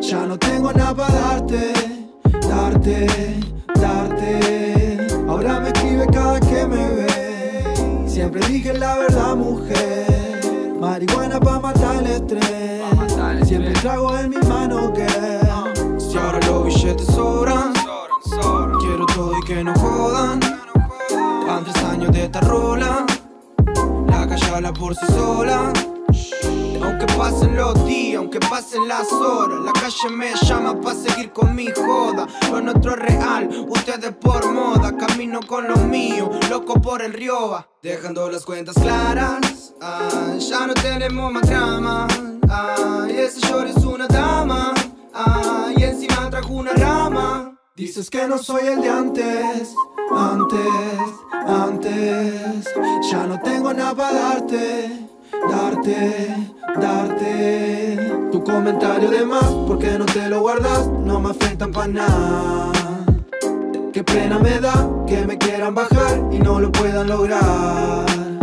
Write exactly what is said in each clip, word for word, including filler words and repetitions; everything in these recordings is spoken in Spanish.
Ya no tengo nada para darte, darte, darte. Ahora me escribe cada que me ve. Siempre dije la verdad, mujer. Marihuana pa' matar el estrés. Pa matar el Siempre estrés. trago en mi mano que si ahora los billetes sobran, quiero todo y que no jodan. Van tres años de esta rola, la calle habla por sí sola. Aunque pasen los días, aunque pasen las horas, la calle me llama pa' seguir con mi joda. Lo nuestro es real, ustedes por moda. Camino con lo mío, loco por el Rioba. Dejando las cuentas claras, ah, ya no tenemos más drama. Ah, y ese short es una dama, ah, y encima trajo una rama. Dices que no soy el de antes, antes, antes. Ya no tengo nada para darte, darte, darte. Tu comentario de más, ¿por qué no te lo guardas? No me afecta pa' nada. Qué pena me da que me quieran bajar y no lo puedan lograr.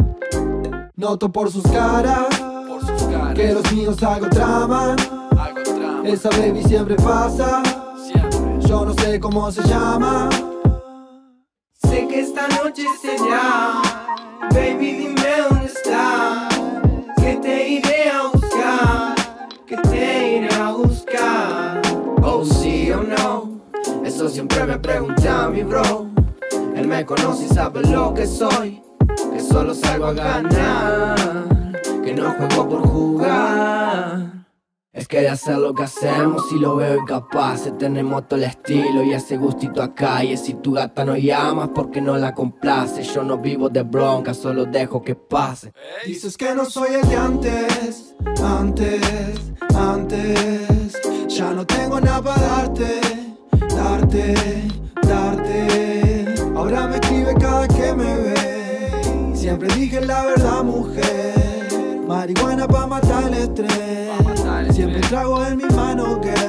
Noto por sus caras, por sus caras, que los míos algo traman. algo trama, Esa baby siempre pasa, siempre. yo no sé cómo se llama. Sé que esta noche será, baby dime dónde estás. Que te iré a buscar, que te iré a buscar. Oh sí o no, eso siempre me pregunta mi bro. Él me conoce y sabe lo que soy, que solo salgo a ganar, que no juego por jugar. Es que de hacer lo que hacemos y lo veo incapaz. Tenemos todo el estilo y ese gustito acá. Y si tu gata no llamas porque no la complace. Yo no vivo de bronca, solo dejo que pase. Dices que no soy el de antes, antes, antes. Ya no tengo nada para darte, darte, darte. Ahora me escribe cada que me ve. Siempre dije la verdad, mujer. Marihuana pa' matar el estrés. Pa' matar el Siempre estrés. trago en mi mano que